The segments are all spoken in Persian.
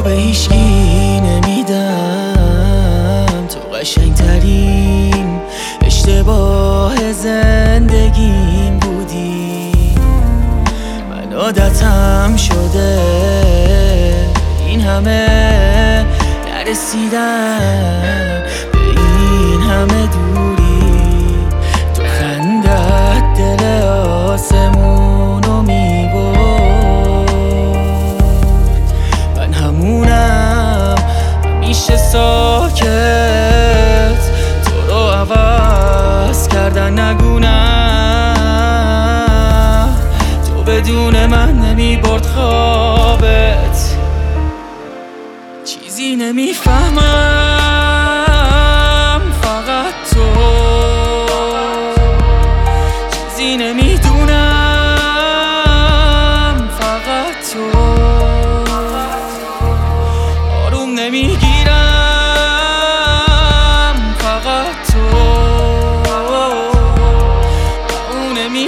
به هیچکی نمیدم، تو قشنگترین اشتباه زندگیم بودی. من عادتم شده این همه نرسیدن به این همه دوری. تو خندت دل آسمونو میبرد، من همونم همیشه ساکت. تو رو عوض کردن نگو نه، تو بدون من نمیبرد خوابت. چیزی نمیفهمم فقط تو، چیزی نمیدونم فقط تو. آروم نمیگیرم فقط تو، اون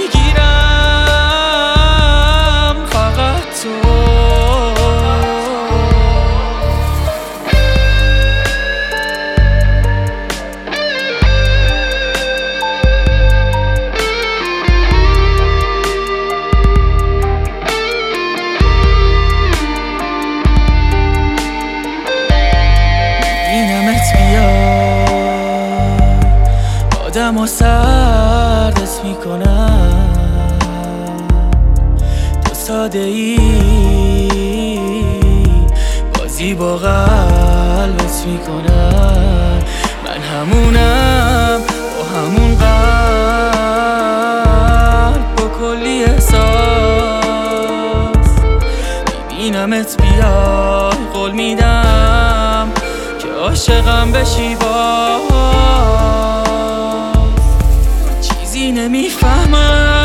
نمیگیرم فقط تو. آدم و سردت میکنم، تو ساده ای بازی با قلبت میکنم. من همونم با همون قلب با کلی احساس، میبینمت بیای قول میدم که عاشقم بشی باز. چیزی نمیفهمم